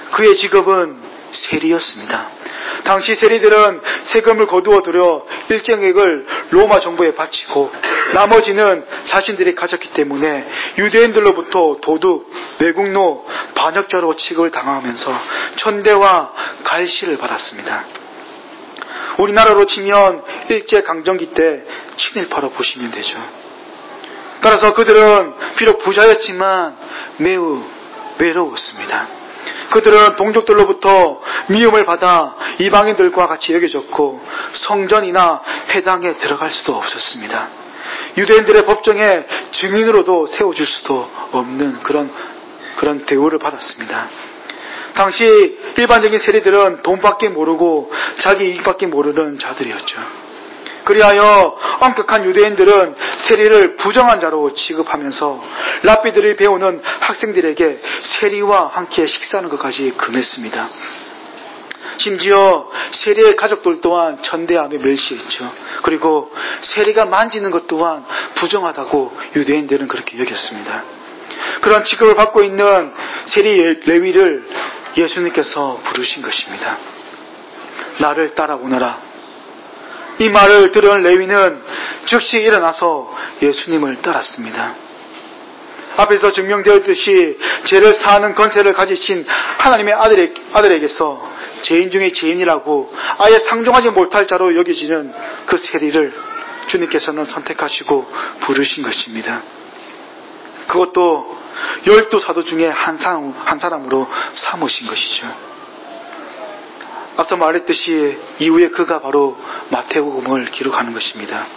그의 직업은 세리였습니다. 당시 세리들은 세금을 거두어 들여 일정액을 로마 정부에 바치고 나머지는 자신들이 가졌기 때문에 유대인들로부터 도둑, 매국노, 반역자로 취급을 당하면서 천대와 갈시를 받았습니다. 우리나라로 치면 일제강점기 때 친일파로 보시면 되죠. 따라서 그들은 비록 부자였지만 매우 외로웠습니다. 그들은 동족들로부터 미움을 받아 이방인들과 같이 여겨졌고 성전이나 회당에 들어갈 수도 없었습니다. 유대인들의 법정에 증인으로도 세워줄 수도 없는 그런 대우를 받았습니다. 당시 일반적인 세리들은 돈밖에 모르고 자기 이익밖에 모르는 자들이었죠. 그리하여 엄격한 유대인들은 세리를 부정한 자로 취급하면서 랍비들이 배우는 학생들에게 세리와 함께 식사하는 것까지 금했습니다. 심지어 세리의 가족들 또한 천대함에 멸시했죠. 그리고 세리가 만지는 것 또한 부정하다고 유대인들은 그렇게 여겼습니다. 그런 취급을 받고 있는 세리 레위를 예수님께서 부르신 것입니다. 나를 따라오너라. 이 말을 들은 레위는 즉시 일어나서 예수님을 따랐습니다. 앞에서 증명되었듯이 죄를 사하는 권세를 가지신 하나님의 아들에게서 죄인 중에 죄인이라고 아예 상종하지 못할 자로 여겨지는 그 세리를 주님께서는 선택하시고 부르신 것입니다. 그것도 12사도 중에 한 사람으로 삼으신 것이죠. 앞서 말했듯이 이후에 그가 바로 마태복음을 기록하는 것입니다.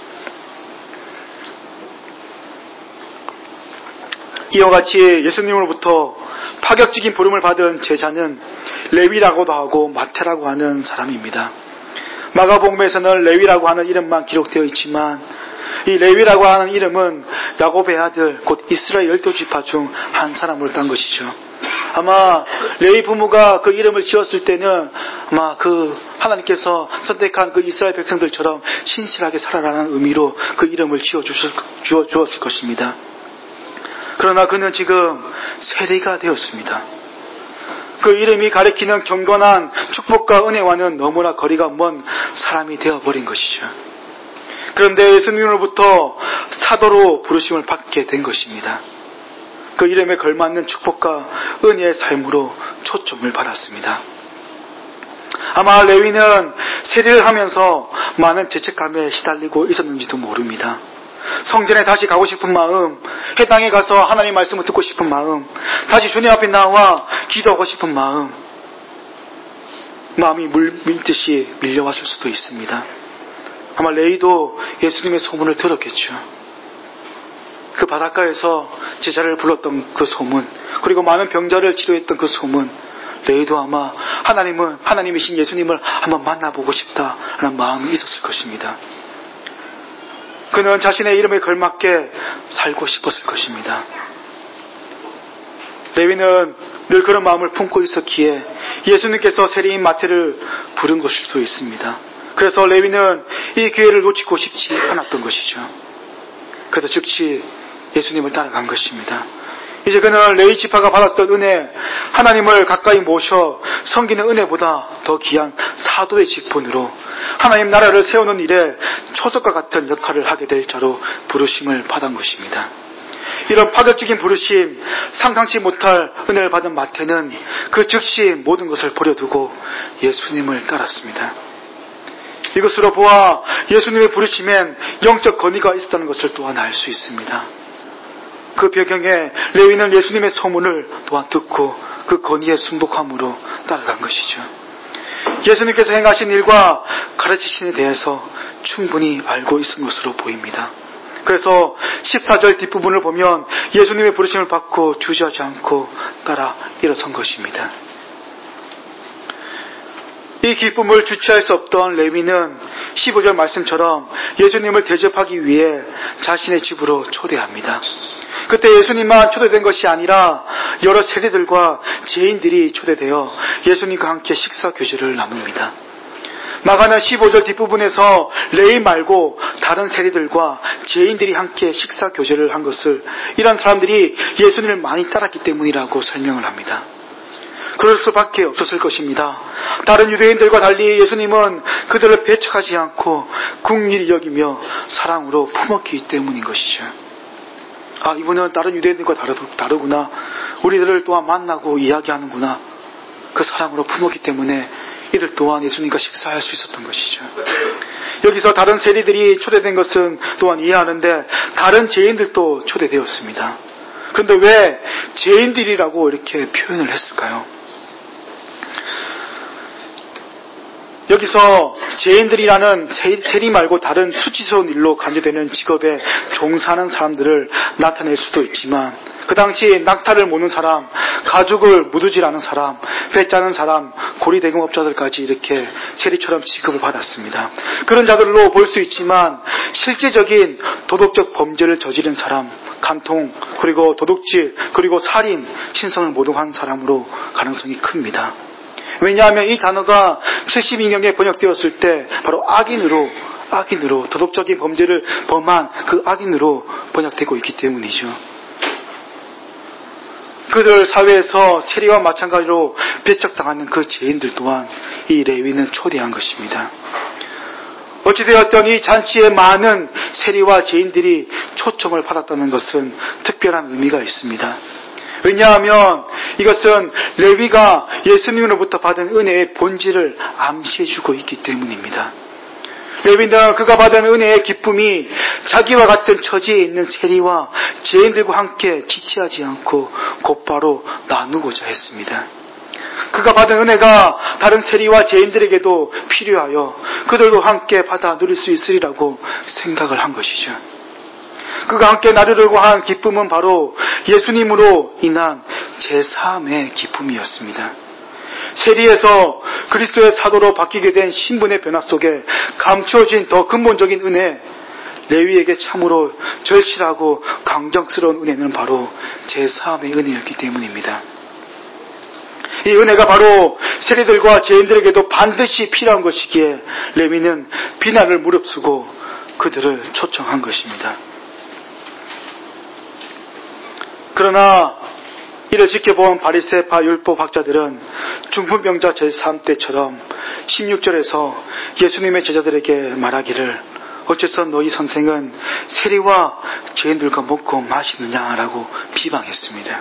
이와 같이 예수님으로부터 파격적인 부름을 받은 제자는 레위라고도 하고 마태라고 하는 사람입니다. 마가복음에서는 레위라고 하는 이름만 기록되어 있지만 이 레위라고 하는 이름은 야곱의 아들 곧 이스라엘 12지파 중 한 사람을 딴 것이죠. 아마 레위 부모가 그 이름을 지었을 때는 아마 그 하나님께서 선택한 그 이스라엘 백성들처럼 신실하게 살아라는 의미로 그 이름을 주었을 것입니다. 그러나 그는 지금 세리가 되었습니다. 그 이름이 가리키는 경건한 축복과 은혜와는 너무나 거리가 먼 사람이 되어버린 것이죠. 그런데 예수님으로부터 사도로 부르심을 받게 된 것입니다. 그 이름에 걸맞는 축복과 은혜의 삶으로 초점을 받았습니다. 아마 레위는 세리를 하면서 많은 죄책감에 시달리고 있었는지도 모릅니다. 성전에 다시 가고 싶은 마음, 회당에 가서 하나님 말씀을 듣고 싶은 마음, 다시 주님 앞에 나와 기도하고 싶은 마음이 물밀듯이 밀려왔을 수도 있습니다. 아마 레위도 예수님의 소문을 들었겠죠. 그 바닷가에서 제자를 불렀던 그 소문, 그리고 많은 병자를 치료했던 그 소문, 레위도 아마 하나님이신 예수님을 한번 만나보고 싶다라는 마음이 있었을 것입니다. 그는 자신의 이름에 걸맞게 살고 싶었을 것입니다. 레위는 늘 그런 마음을 품고 있었기에 예수님께서 세리인 마태를 부른 것일 수도 있습니다. 그래서 레위는 이 기회를 놓치고 싶지 않았던 것이죠. 그래서 즉시 예수님을 따라간 것입니다. 이제 그는 레위 지파가 받았던 은혜, 하나님을 가까이 모셔 섬기는 은혜보다 더 귀한 사도의 직분으로 하나님 나라를 세우는 일에 초석과 같은 역할을 하게 될 자로 부르심을 받은 것입니다. 이런 파격적인 부르심, 상상치 못할 은혜를 받은 마태는 그 즉시 모든 것을 버려두고 예수님을 따랐습니다. 이것으로 보아 예수님의 부르심엔 영적 권위가 있었다는 것을 또한 알 수 있습니다. 그 배경에 레위는 예수님의 소문을 또한 듣고 그 권위에 순복함으로 따라간 것이죠. 예수님께서 행하신 일과 가르치신 에 대해서 충분히 알고 있은 것으로 보입니다. 그래서 14절 뒷부분을 보면 예수님의 부르심을 받고 주저하지 않고 따라 일어선 것입니다. 이 기쁨을 주체할 수 없던 레위는 15절 말씀처럼 예수님을 대접하기 위해 자신의 집으로 초대합니다. 그때 예수님만 초대된 것이 아니라 여러 세리들과 죄인들이 초대되어 예수님과 함께 식사 교제를 나눕니다. 마가는 15절 뒷부분에서 레위 말고 다른 세리들과 죄인들이 함께 식사 교제를 한 것을 이런 사람들이 예수님을 많이 따랐기 때문이라고 설명을 합니다. 그럴 수밖에 없었을 것입니다. 다른 유대인들과 달리 예수님은 그들을 배척하지 않고 긍휼히 여기며 사랑으로 품었기 때문인 것이죠. 이분은 다른 유대인들과 다르구나. 우리들을 또한 만나고 이야기하는구나. 그 사랑으로 품었기 때문에 이들 또한 예수님과 식사할 수 있었던 것이죠. 여기서 다른 세리들이 초대된 것은 또한 이해하는데 다른 죄인들도 초대되었습니다. 그런데 왜 죄인들이라고 이렇게 표현을 했을까요? 여기서 죄인들이라는 세리 말고 다른 수치스러운 일로 간주되는 직업에 종사하는 사람들을 나타낼 수도 있지만 그 당시 낙타를 모는 사람, 가죽을 무두질하는 사람, 배 짜는 사람, 고리대금업자들까지 이렇게 세리처럼 취급을 받았습니다. 그런 자들로 볼 수 있지만 실제적인 도덕적 범죄를 저지른 사람, 간통, 그리고 도둑질, 그리고 살인, 신성을 모독한 사람으로 가능성이 큽니다. 왜냐하면 이 단어가 72년에 번역되었을 때 바로 악인으로 도덕적인 범죄를 범한 그 악인으로 번역되고 있기 때문이죠. 그들 사회에서 세리와 마찬가지로 배척당하는 그 죄인들 또한 이 레위는 초대한 것입니다. 어찌되었든 이 잔치에 많은 세리와 죄인들이 초청을 받았다는 것은 특별한 의미가 있습니다. 왜냐하면 이것은 레위가 예수님으로부터 받은 은혜의 본질을 암시해주고 있기 때문입니다. 레위는 그가 받은 은혜의 기쁨이 자기와 같은 처지에 있는 세리와 죄인들과 함께 지체하지 않고 곧바로 나누고자 했습니다. 그가 받은 은혜가 다른 세리와 죄인들에게도 필요하여 그들도 함께 받아 누릴 수 있으리라고 생각을 한 것이죠. 그가 함께 나누려고 한 기쁨은 바로 예수님으로 인한 제3의 기쁨이었습니다. 세리에서 그리스도의 사도로 바뀌게 된 신분의 변화 속에 감추어진 더 근본적인 은혜, 레위에게 참으로 절실하고 강정스러운 은혜는 바로 제3의 은혜였기 때문입니다. 이 은혜가 바로 세리들과 죄인들에게도 반드시 필요한 것이기에 레위는 비난을 무릅쓰고 그들을 초청한 것입니다. 그러나 이를 지켜본 바리새파 율법학자들은 중풍병자 제3때처럼 16절에서 예수님의 제자들에게 말하기를 어째서 너희 선생은 세리와 죄인들과 먹고 마시느냐라고 비방했습니다.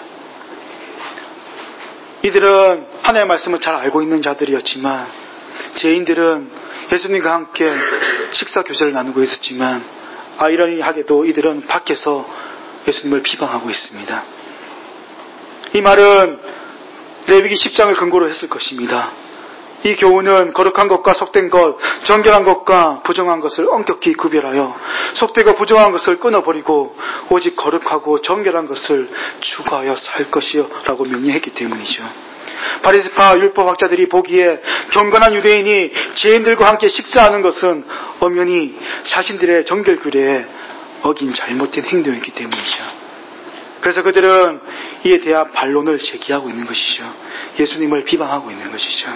이들은 하나님의 말씀을 잘 알고 있는 자들이었지만 죄인들은 예수님과 함께 식사 교제를 나누고 있었지만 아이러니하게도 이들은 밖에서 예수님을 비방하고 있습니다. 이 말은 레위기 10장을 근거로 했을 것입니다. 이 교훈은 거룩한 것과 속된 것, 정결한 것과 부정한 것을 엄격히 구별하여 속되고 부정한 것을 끊어버리고 오직 거룩하고 정결한 것을 추구하여 살 것이요 라고 명령했기 때문이죠. 바리새파 율법학자들이 보기에 경건한 유대인이 죄인들과 함께 식사하는 것은 엄연히 자신들의 정결 규례에 어긴 잘못된 행동이었기 때문이죠. 그래서 그들은 이에 대한 반론을 제기하고 있는 것이죠. 예수님을 비방하고 있는 것이죠.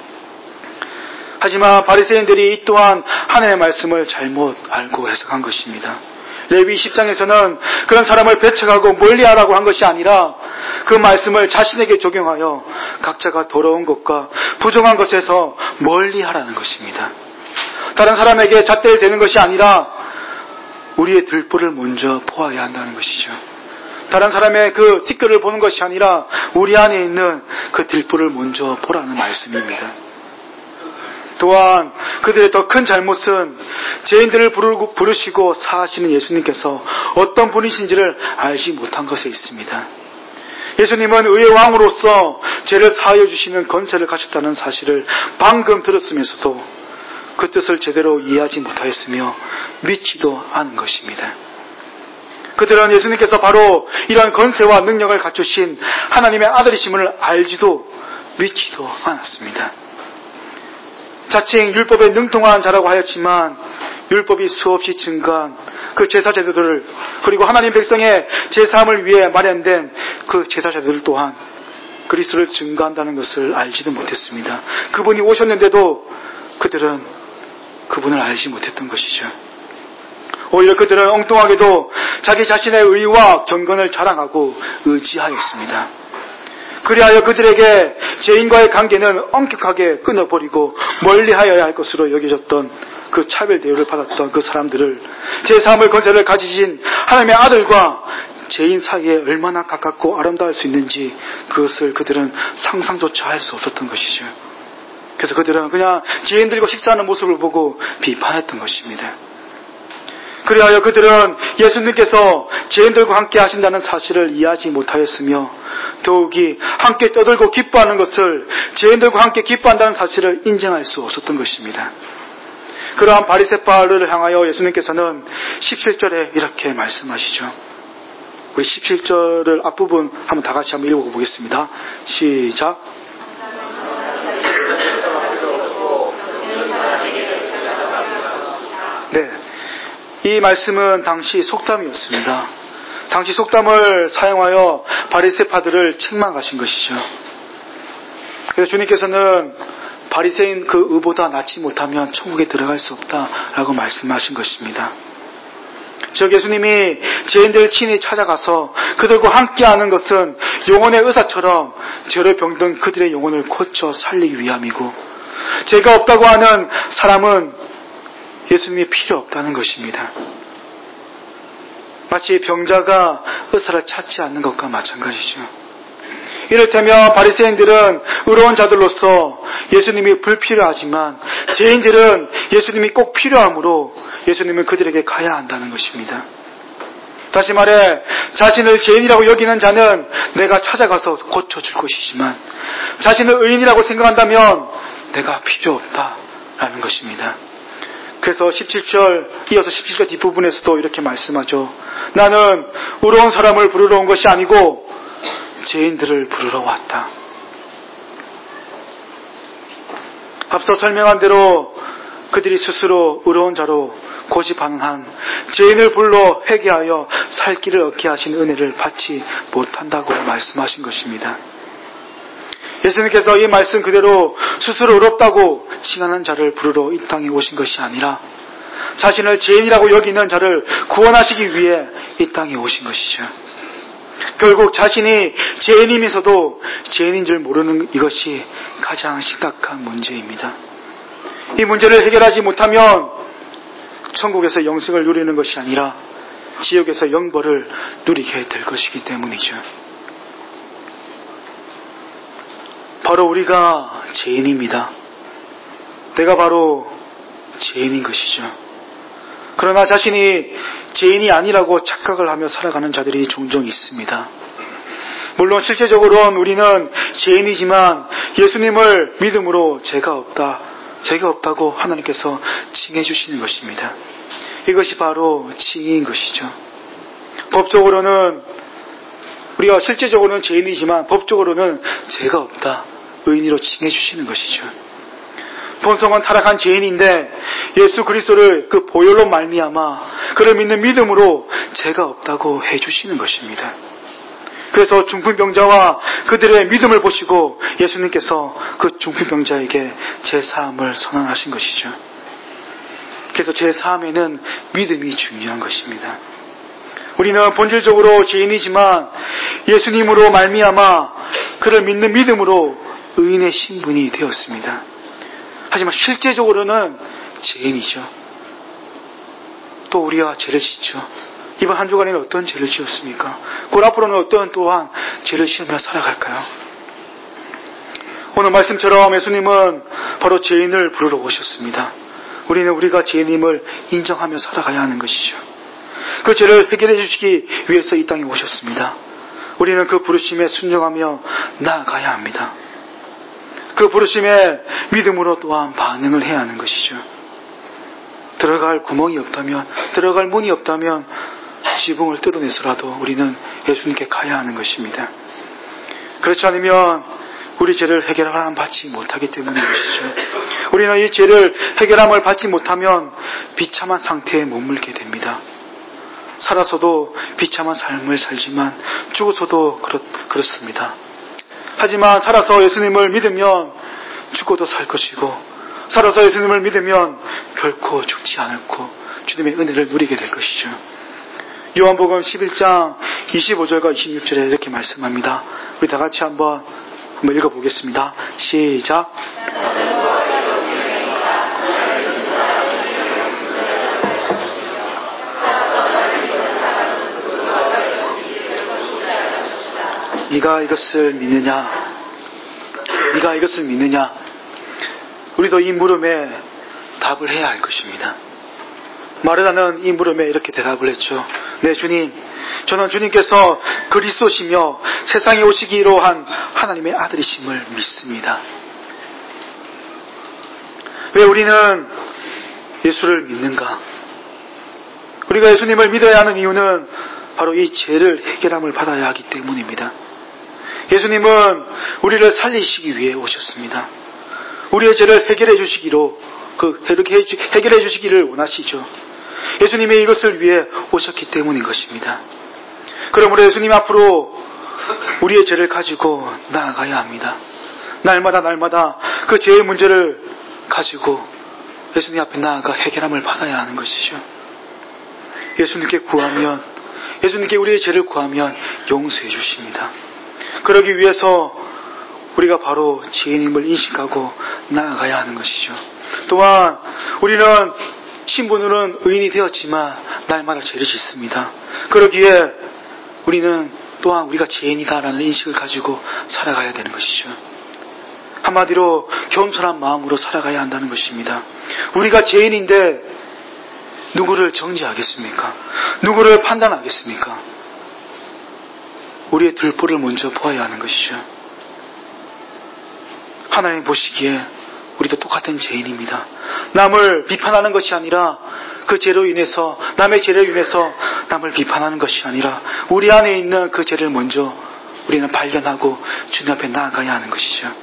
하지만 바리새인들이 이 또한 하나님의 말씀을 잘못 알고 해석한 것입니다. 레위 10장에서는 그런 사람을 배척하고 멀리하라고 한 것이 아니라 그 말씀을 자신에게 적용하여 각자가 더러운 것과 부정한 것에서 멀리하라는 것입니다. 다른 사람에게 잣대를 대는 것이 아니라 우리의 들보를 먼저 보아야 한다는 것이죠. 다른 사람의 그 티끌을 보는 것이 아니라 우리 안에 있는 그 들보를 먼저 보라는 말씀입니다. 또한 그들의 더 큰 잘못은 죄인들을 부르시고 사하시는 예수님께서 어떤 분이신지를 알지 못한 것에 있습니다. 예수님은 의의 왕으로서 죄를 사하여 주시는 권세를 가졌다는 사실을 방금 들었으면서도 그 뜻을 제대로 이해하지 못하였으며 믿지도 않은 것입니다. 그들은 예수님께서 바로 이러한 권세와 능력을 갖추신 하나님의 아들이심을 알지도 믿지도 않았습니다. 자칭 율법에 능통한 자라고 하였지만 율법이 수없이 증가한 그 제사제도들을 그리고 하나님 백성의 제사함을 위해 마련된 그 제사제도들 또한 그리스도를 증거한다는 것을 알지도 못했습니다. 그분이 오셨는데도 그들은 그분을 알지 못했던 것이죠. 오히려 그들은 엉뚱하게도 자기 자신의 의와 경건을 자랑하고 의지하였습니다. 그리하여 그들에게 죄인과의 관계는 엄격하게 끊어버리고 멀리하여야 할 것으로 여겨졌던 그 차별 대우를 받았던 그 사람들을 제3의 권세를 가지신 하나님의 아들과 죄인 사이에 얼마나 가깝고 아름다울 수 있는지 그것을 그들은 상상조차 할 수 없었던 것이죠. 그래서 그들은 그냥 죄인들과 식사하는 모습을 보고 비판했던 것입니다. 그리하여 그들은 예수님께서 죄인들과 함께 하신다는 사실을 이해하지 못하였으며 더욱이 함께 떠들고 기뻐하는 것을 죄인들과 함께 기뻐한다는 사실을 인정할 수 없었던 것입니다. 그러한 바리새파를 향하여 예수님께서는 17절에 이렇게 말씀하시죠. 우리 17절을 앞부분 한번 다 같이 한번 읽어보겠습니다. 시작. 네, 이 말씀은 당시 속담이었습니다. 당시 속담을 사용하여 바리새파들을 책망하신 것이죠. 그래서 주님께서는 바리새인 그 의보다 낫지 못하면 천국에 들어갈 수 없다라고 말씀하신 것입니다. 즉 예수님이 죄인들을 친히 찾아가서 그들과 함께하는 것은 영혼의 의사처럼 죄로 병든 그들의 영혼을 고쳐 살리기 위함이고, 죄가 없다고 하는 사람은 예수님이 필요 없다는 것입니다. 마치 병자가 의사를 찾지 않는 것과 마찬가지죠. 이를테면 바리새인들은 의로운 자들로서 예수님이 불필요하지만 죄인들은 예수님이 꼭 필요하므로 예수님은 그들에게 가야 한다는 것입니다. 다시 말해 자신을 죄인이라고 여기는 자는 내가 찾아가서 고쳐줄 것이지만 자신을 의인이라고 생각한다면 내가 필요 없다라는 것입니다. 그래서 17절 이어서 17절 뒷부분에서도 이렇게 말씀하죠. 나는 의로운 사람을 부르러 온 것이 아니고 죄인들을 부르러 왔다. 앞서 설명한 대로 그들이 스스로 의로운 자로 고집하는 한 죄인을 불러 회개하여 살 길을 얻게 하신 은혜를 받지 못한다고 말씀하신 것입니다. 예수님께서 이 말씀 그대로 스스로 의롭다고 칭하는 자를 부르러 이 땅에 오신 것이 아니라 자신을 죄인이라고 여기는 자를 구원하시기 위해 이 땅에 오신 것이죠. 결국 자신이 죄인이면서도 죄인인 줄 모르는 이것이 가장 심각한 문제입니다. 이 문제를 해결하지 못하면 천국에서 영생을 누리는 것이 아니라 지옥에서 영벌을 누리게 될 것이기 때문이죠. 바로 우리가 죄인입니다. 내가 바로 죄인인 것이죠. 그러나 자신이 죄인이 아니라고 착각을 하며 살아가는 자들이 종종 있습니다. 물론 실제적으로는 우리는 죄인이지만 예수님을 믿음으로 죄가 없다고 하나님께서 칭해 주시는 것입니다. 이것이 바로 칭의인 것이죠. 법적으로는 우리가 실제적으로는 죄인이지만 법적으로는 죄가 없다, 의인으로 칭해 주시는 것이죠. 본성은 타락한 죄인인데 예수 그리스도를 그 보혈로 말미암아 그를 믿는 믿음으로 죄가 없다고 해주시는 것입니다. 그래서 중풍병자와 그들의 믿음을 보시고 예수님께서 그 중풍병자에게 제사함을 선언하신 것이죠. 그래서 제사함에는 믿음이 중요한 것입니다. 우리는 본질적으로 죄인이지만 예수님으로 말미암아 그를 믿는 믿음으로 의인의 신분이 되었습니다. 하지만 실제적으로는 죄인이죠. 또 우리가 죄를 짓죠. 이번 한 주간에는 어떤 죄를 지었습니까? 곧 앞으로는 어떤 또한 죄를 지으며 살아갈까요? 오늘 말씀처럼 예수님은 바로 죄인을 부르러 오셨습니다. 우리는 우리가 죄인임을 인정하며 살아가야 하는 것이죠. 그 죄를 해결해 주시기 위해서 이 땅에 오셨습니다. 우리는 그 부르심에 순종하며 나아가야 합니다. 그 부르심에 믿음으로 또한 반응을 해야 하는 것이죠. 들어갈 구멍이 없다면, 들어갈 문이 없다면 지붕을 뜯어내서라도 우리는 예수님께 가야 하는 것입니다. 그렇지 않으면 우리 죄를 해결함을 받지 못하기 때문인 것이죠. 우리는 이 죄를 해결함을 받지 못하면 비참한 상태에 머물게 됩니다. 살아서도 비참한 삶을 살지만 죽어서도 그렇습니다. 하지만 살아서 예수님을 믿으면 죽어도 살 것이고 살아서 예수님을 믿으면 결코 죽지 않고 주님의 은혜를 누리게 될 것이죠. 요한복음 11장 25절과 26절에 이렇게 말씀합니다. 우리 다 같이 한번 읽어보겠습니다. 시작. 네가 이것을 믿느냐? 네가 이것을 믿느냐? 우리도 이 물음에 답을 해야 할 것입니다. 마르다는 이 물음에 이렇게 대답을 했죠. 네, 주님, 저는 주님께서 그리스도시며 세상에 오시기로 한 하나님의 아들이심을 믿습니다. 왜 우리는 예수를 믿는가? 우리가 예수님을 믿어야 하는 이유는 바로 이 죄를 해결함을 받아야 하기 때문입니다. 예수님은 우리를 살리시기 위해 오셨습니다. 우리의 죄를 해결해 주시기로 해결해 주시기를 원하시죠. 예수님이 이것을 위해 오셨기 때문인 것입니다. 그러므로 예수님 앞으로 우리의 죄를 가지고 나아가야 합니다. 날마다 그 죄의 문제를 가지고 예수님 앞에 나아가 해결함을 받아야 하는 것이죠. 예수님께 우리의 죄를 구하면 용서해 주십니다. 그러기 위해서 우리가 바로 죄인임을 인식하고 나아가야 하는 것이죠. 또한 우리는 신분으로는 의인이 되었지만 날마다 죄를 짓습니다. 그러기에 우리는 또한 우리가 죄인이다라는 인식을 가지고 살아가야 되는 것이죠. 한마디로 겸손한 마음으로 살아가야 한다는 것입니다. 우리가 죄인인데 누구를 정죄하겠습니까? 누구를 판단하겠습니까? 우리의 들보를 먼저 보아야 하는 것이죠. 하나님 보시기에 우리도 똑같은 죄인입니다. 남을 비판하는 것이 아니라 그 죄로 인해서, 남의 죄로 인해서 남을 비판하는 것이 아니라 우리 안에 있는 그 죄를 먼저 우리는 발견하고 주님 앞에 나아가야 하는 것이죠.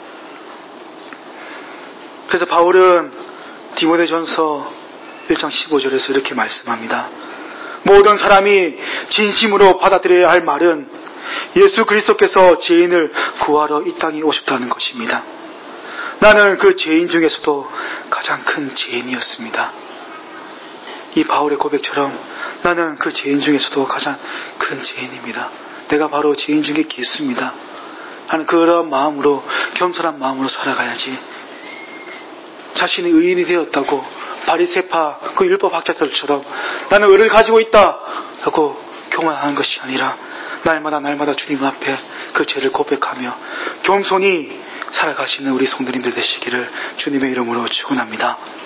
그래서 바울은 디모데전서 1장 15절에서 이렇게 말씀합니다. 모든 사람이 진심으로 받아들여야 할 말은 예수 그리스도께서 죄인을 구하러 이 땅에 오셨다는 것입니다. 나는 그 죄인 중에서도 가장 큰 죄인이었습니다. 이 바울의 고백처럼 나는 그 죄인 중에서도 가장 큰 죄인입니다. 내가 바로 죄인 중에 기수입니다 하는 그런 마음으로, 겸손한 마음으로 살아가야지. 자신이 의인이 되었다고 바리새파 그 율법 학자들처럼 나는 의를 가지고 있다 하고 교만하는 것이 아니라 날마다 주님 앞에 그 죄를 고백하며 겸손히 살아가시는 우리 성도님들 되시기를 주님의 이름으로 축원합니다.